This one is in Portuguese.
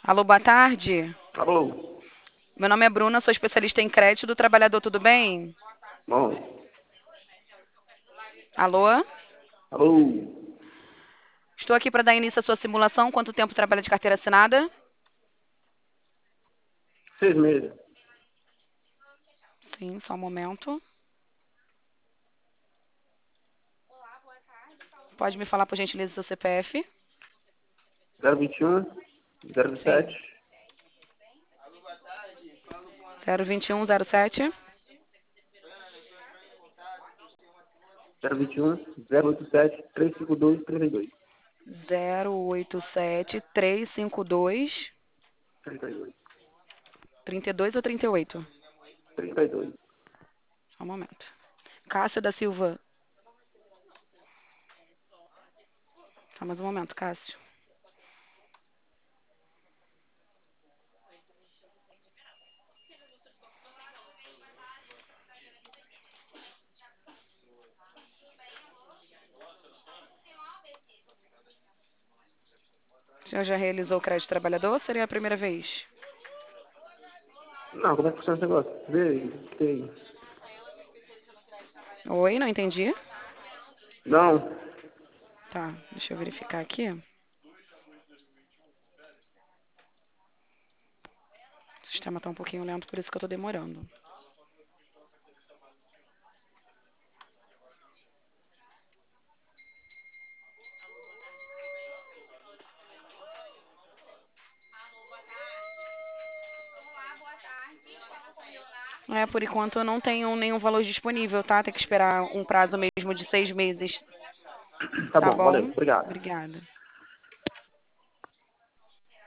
Alô, boa tarde. Alô, Meu nome é Bruna, sou especialista em crédito do trabalhador, tudo bem? bom, Alô? alô, Estou aqui para dar início à sua simulação. Quanto tempo trabalha de carteira assinada? 6 meses. Sim, só um momento. Pode me falar, por gentileza, seu CPF? 021, Sim. 07, 02107 021, 087, 352, 32. 087 352 32. 32 ou 38? 32. Só um momento. Cássio da Silva. Só mais um momento, Cássio. O senhor já realizou o crédito trabalhador ou seria a primeira vez? Não, como é que funciona esse negócio? Vê aí, tem. Oi, não entendi. Não, Tá, deixa eu verificar aqui. O sistema está um pouquinho lento, por isso que eu estou demorando. Por enquanto eu não tenho nenhum valor disponível, tá? Tem que esperar um prazo mesmo de 6 meses. tá Tá bom, valeu, bom? obrigado. Obrigada.